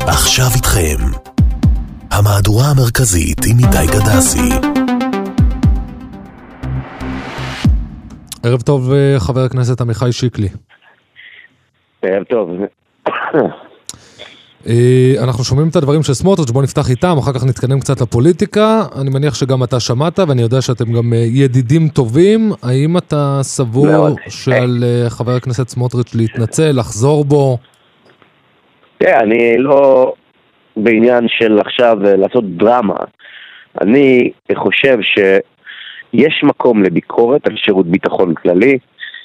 עכשיו איתכם המהדורה המרכזית עם איתי גדסי. ערב טוב חבר הכנסת עמיחי שיקלי. ערב טוב. אנחנו שומעים את הדברים של סמוטריץ', בוא נפתח איתם, אחר כך נתקדם קצת לפוליטיקה. אני מניח שגם אתה שמעת, ואני יודע שאתם גם ידידים טובים. האם אתה סבור שעל חבר הכנסת סמוטריץ' להתנצל, לחזור בו? אני לא בעניין של עכשיו לעשות דרמה. אני חושב שיש מקום לביקורת על שירות ביטחון כללי.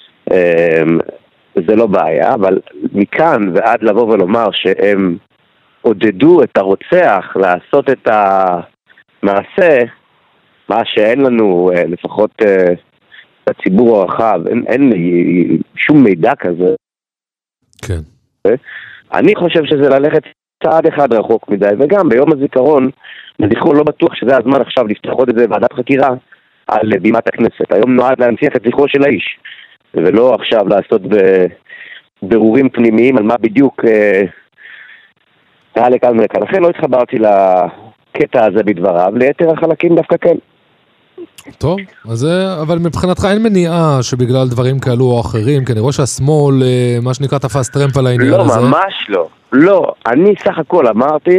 זה לא בעיה, אבל מכאן ועד לבוא ולומר שהם עודדו את הרוצח לעשות את המעשה, מה שאין לנו, לפחות בציבור הרחב, אין שום מידע כזה. כן. אני חושב שזה ללכת צעד אחד רחוק מדי, וגם ביום הזיכרון, לזכרון לא בטוח שזה הזמן עכשיו לפתח עוד איזה ועדת חקירה על בימת הכנסת. היום נועד להנציח את זכרו של האיש, ולא עכשיו לעשות בבירורים פנימיים על מה בדיוק היה לכאן ולכאן. לכן לא התחברתי לקטע הזה בדבריו, ליתר החלקים דווקא כן. טוב, אז אבל מבחינתך אין מניעה שבגלל דברים כאלו או אחרים, כי אני רואה שהשמאל, מה שנקרא, תפס טרמפ על העניין הזה. לא, ממש לא. לא, אני סך הכל אמרתי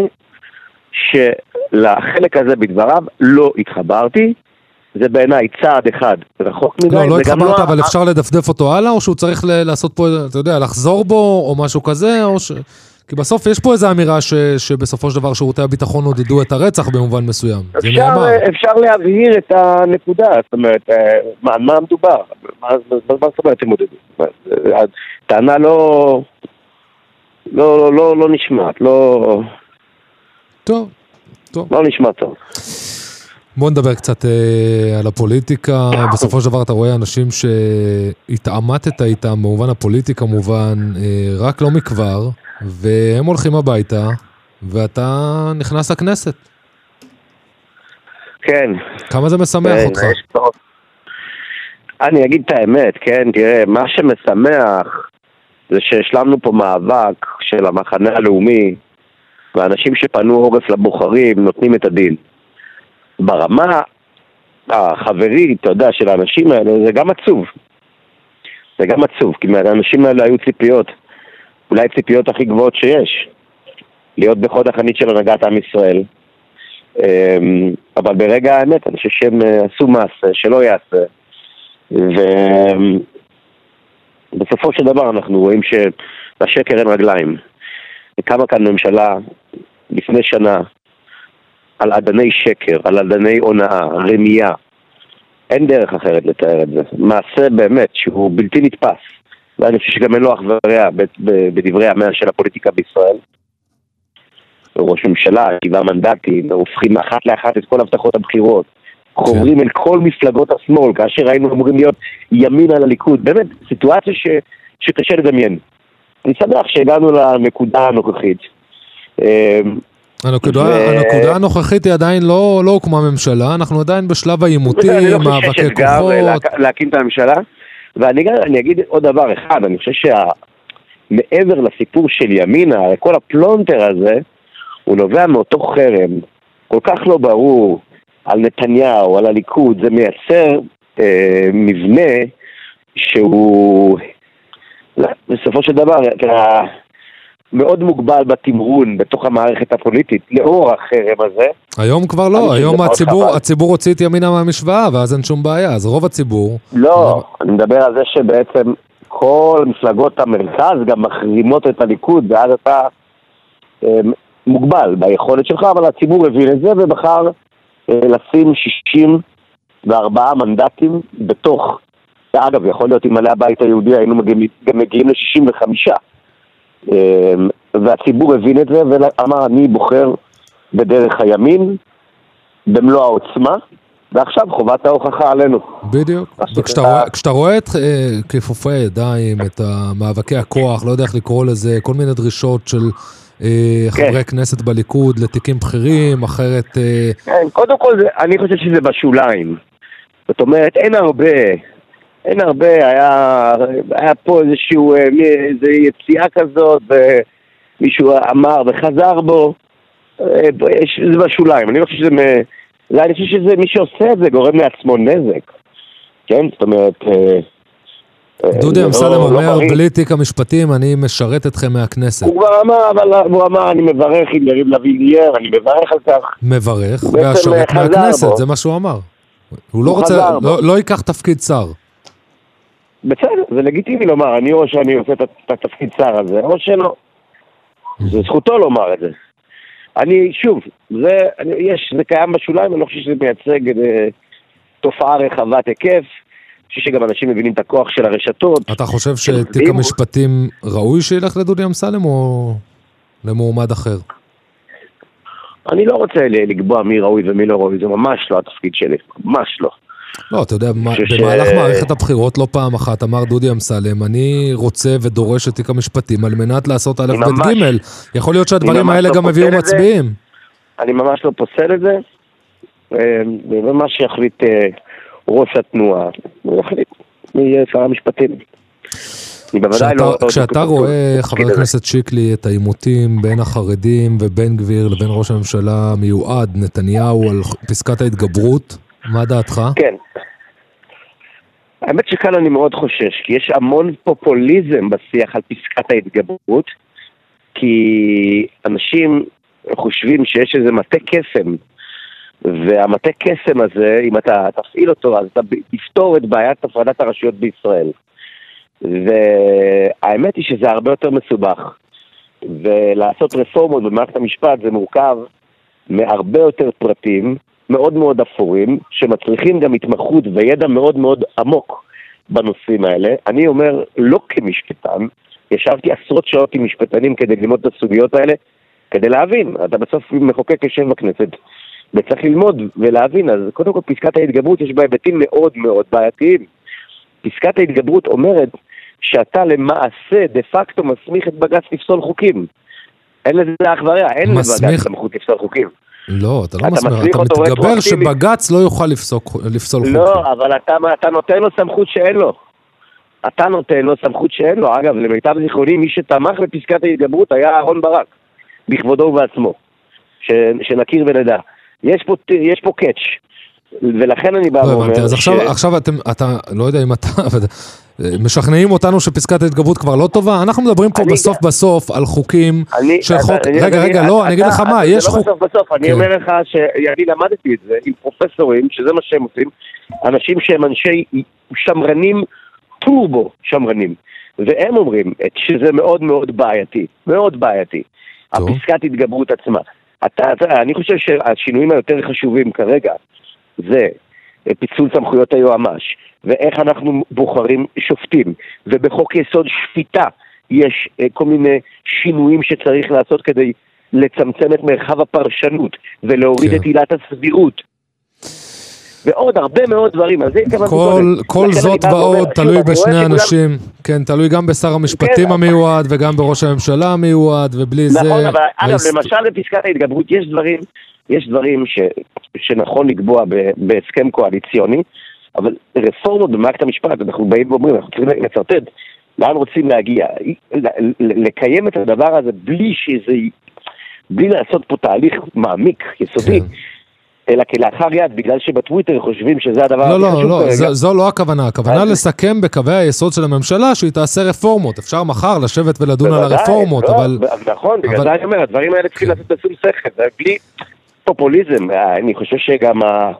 שלחלק הזה בדבריו לא התחברתי. זה בעיניי צעד אחד רחוק מדי. לא התחברת, אבל אפשר לדפדף אותו הלאה, או שהוא צריך לעשות פה, אתה יודע, לחזור בו, או משהו כזה, או כי בסוף יש פה איזו אמירה שבסופו של דבר שירותי הביטחון עודדו את הרצח במובן מסוים. אפשר להבהיר את הנקודה, זאת אומרת, מה מדובר? מה זאת אומרת הם עודדו? הטענה לא נשמעת, טוב. לא נשמע טוב. בוא נדבר קצת על הפוליטיקה. בסופו של דבר אתה רואה אנשים שהתעמתת איתם, במובן הפוליטיקה מובן, רק לא מכבר, והם הולכים הביתה, ואתה נכנס לכנסת. כן. כמה זה משמח אותך? אני אגיד את האמת, כן, תראה, מה שמשמח זה שהשלמנו פה מאבק של המחנה הלאומי, ואנשים שפנו עורף לבוחרים נותנים את הדין. ברמה החברית, אתה יודע, של האנשים האלה, זה גם עצוב. זה גם עצוב, כי מהאנשים האלה היו ציפיות, אולי ציפיות הכי גבוהות שיש, להיות בחוד החנית של הנהגת עם ישראל. אבל ברגע האמת, אני חושב שהם עשו מעשה, שלא יעשה. ובסופו של דבר אנחנו רואים שלשקר אין רגליים. וקמה כאן ממשלה לפני שנה, על עדני שקר, על עדני הונאה, רמייה. אין דרך אחרת לתאר את זה. מעשה באמת שהוא בלתי נתפס. ואני חושב שגם אין לו אח ורע בדברי המאה של הפוליטיקה בישראל. ראש ממשלה, 7 מנדטים, הופכים אחת לאחת את כל הבטחות הבחירות. חוברים אל כל מפלגות השמאל, כאשר היינו אמורים להיות ימין על הליכוד. באמת, סיטואציה שקשה לדמיין. אני שמח שהגענו לנקודה הנוכחית. הנקודה הנוכחית היא עדיין לא הוקמה ממשלה, אנחנו עדיין בשלב העימותים, מאבקי כוחות. להקים את הממשלה, ואני אגיד עוד דבר אחד, אני חושב שמעבר לסיפור של ימינה, כל הפלונטר הזה, הוא נובע מאותו חרם, כל כך לא ברור על נתניהו, על הליכוד, זה מייצר מבנה שהוא בסופו של דבר מאוד מוגבל בתמרון בתוך המערכת הפוליטית לאור החרם הזה. היום כבר לא, היום הציבור הוציא את ימינה מהמשוואה ואז אין שום בעיה, אז רוב הציבור... לא, אני מדבר על זה שבעצם כל מפלגות המרכז גם מחרימות את הליכוד ואז אתה מוגבל ביכולת שלך, אבל הציבור הבין את זה ובחר לשים 64 מנדטים בתוך, ואגב יכול להיות אם עלי הבית היהודי היינו גם מגיעים ל-65, והציבור הבין את זה ואמר אני בוחר בדרך הימין במלוא העוצמה, ועכשיו חובת ההוכחה עלינו. בדיוק. וכשאתה רואה את כיפופי הידיים, את מאבקי הכוח, לא יודע איך לקרוא לזה, כל מיני דרישות של חברי כנסת בליכוד לתיקים בכירים, אחרת... כן, קודם כל אני חושב שזה בשוליים. זאת אומרת, אין הרבה, היה פה איזו יציאה כזאת, מישהו אמר וחזר בו, זה בשוליים. אני חושב שזה מי שעושה את זה גורם לעצמו נזק. כן, זאת אומרת... דודי אמסלם אומר, בלי תיק המשפטים, אני משרת אתכם מהכנסת. הוא אמר, אני מברך עם יריב לוין, אני מברך על כך. מברך, והשרת מהכנסת, זה מה שהוא אמר. הוא לא רוצה, לא ייקח תפקיד שר. בסדר, זה לגיטימי לומר, אני או שאני עושה את התפקיד שר הזה, או שלא. זה זכותו לומר את זה. אני, שוב, זה קיים בשוליים, אני לא חושב שזה מייצג תופעה רחבת היקף, אני חושב שגם אנשים מבינים את הכוח של הרשתות. אתה חושב שתיק המשפטים ראוי שילך לדודי אמסלם או למועמד אחר? אני לא רוצה לקבוע מי ראוי ומי לא ראוי, זה ממש לא התפקיד שלי, ממש לא. לא, אתה יודע, במהלך מערכת הבחירות לא פעם אחת אמר דודי אמסלם, אני רוצה ודורש את תיק המשפטים על מנת לעשות א' ב' ג'. יכול להיות שהדברים האלה גם הביאו מצביעים. אני ממש לא פוסל את זה, ומה שיחליט ראש התנועה, הוא יחליט מי יהיה שר המשפטים. כשאתה רואה, חבר הכנסת שיקלי, את העימותים בין החרדים ובין גביר לבין ראש הממשלה מיועד נתניהו על פסקת ההתגברות, מה דעתך? כן. האמת שכאן אני מאוד חושש, כי יש המון פופוליזם בשיח על פסקת ההתגברות, כי אנשים חושבים שיש איזה מטה קסם, והמטה קסם הזה, אם אתה תפעיל אותו, אז אתה תפתור את בעיית הפרדת הרשויות בישראל. והאמת היא שזה הרבה יותר מסובך, ולעשות רפורמות במערכת המשפט זה מורכב מהרבה יותר פרטים, מאוד מאוד אפורים, שמצריכים גם התמחות וידע מאוד מאוד עמוק בנושאים האלה. אני אומר, לא כמשפטן, ישבתי עשרות שעות עם משפטנים כדי ללמוד את הסוגיות האלה, כדי להבין. אתה בסוף מחוקק יושב בכנסת, וצריך ללמוד ולהבין. אז קודם כל, פסקת ההתגברות יש בה היבטים מאוד מאוד בעייתיים. פסקת ההתגברות אומרת שאתה למעשה דה פקטו מסמיך את בג"ץ לפסול חוקים. אין לזה אח ורע, אין לבג"ץ סמכות לפסול חוקים. לא, אתה לא מסמיך, אתה מתגבר שבג"ץ לא יוכל לפסול חוקים. לא, אבל אתה נותן לו סמכות שאין לו. אתה נותן לו סמכות שאין לו. אגב, למיטב זיכרוני, מי שתמך בפסקת ההתגברות היה אהרון ברק, בכבודו ובעצמו. שנכיר ונדע. יש פה קאץ'. ולכן אני בא ואומר... אז עכשיו אתה, לא יודע אם אתה... משכנעים אותנו שפסקת ההתגברות כבר לא טובה, אנחנו מדברים פה בסוף על חוקים של חוק, רגע, לא, אני אגיד לך מה, יש חוק... בסוף, אני אומר לך שאני למדתי את זה עם פרופסורים, שזה מה שהם עושים, אנשים שהם אנשי שמרנים, טורבו שמרנים, והם אומרים שזה מאוד מאוד בעייתי, מאוד בעייתי, הפסקת התגברות עצמה. אני חושב שהשינויים היותר חשובים כרגע, זה פיצול סמכויות היועמ"ש, ואיך אנחנו בוחרים שופטים, ובחוק יסוד שפיטה יש כל מיני שינויים שצריך לעשות כדי לצמצם את מרחב הפרשנות, ולהוריד את עילת הסבירות, ועוד הרבה מאוד דברים. כל זאת ועוד תלוי בשני אנשים, כן, תלוי גם בשר המשפטים המיועד, וגם בראש הממשלה המיועד, ובלי זה... נכון, אבל אגב, למשל בפסקת ההתגברות יש דברים שנכון לקבוע בהסכם קואליציוני, אבל רפורמות במערכת המשפט, אנחנו באים ואומרים, אנחנו צריכים לצרטט, לאן רוצים להגיע, לקיים את הדבר הזה בלי לעשות פה תהליך מעמיק, יסודי, אלא כלאחר יד, בגלל שבטוויטר חושבים שזה הדבר... לא, זו לא הכוונה, הכוונה לסכם בקווי היסוד של הממשלה שהיא תעשה רפורמות, אפשר מחר לשבת ולדון על הרפורמות, אבל... נכון, בגלל זה אני אומר, הדברים האלה צריכים לעשות בשום שכל, בלי פופוליזם, אני חושב שגם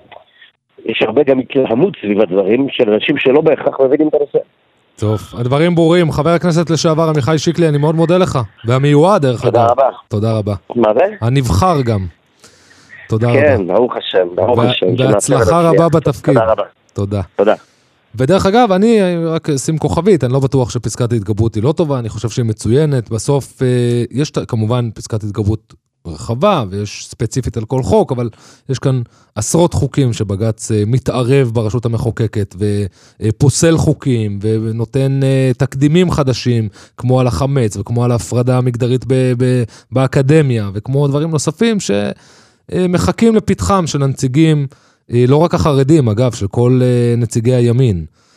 יש הרבה גם התלהמות סביב הדברים של אנשים שלא בהכרח מבינים את הנושא. טוב, הדברים ברורים. חבר הכנסת לשעבר עמיחי שיקלי, אני מאוד מודה לך. והמיועד, דרך אגב. תודה רבה. תודה רבה. מה זה? הנבחר גם. תודה רבה. כן, ברוך השם, ברוך השם. בהצלחה רבה בתפקיד. תודה רבה. תודה. תודה. ודרך אגב, אני רק שים כוכבית, אני לא בטוח שפסקת ההתגברות היא לא טובה, אני חושב שהיא מצוינת. בסוף יש כמובן פסקת התגברות רחבה, ויש ספציפית על כל חוק, אבל יש כאן עשרות חוקים שבג"ץ מתערב ברשות המחוקקת, ופוסל חוקים, ונותן תקדימים חדשים, כמו על החמץ, וכמו על ההפרדה המגדרית באקדמיה, וכמו דברים נוספים שמחכים לפתחם של הנציגים, לא רק החרדים, אגב, של כל נציגי הימין.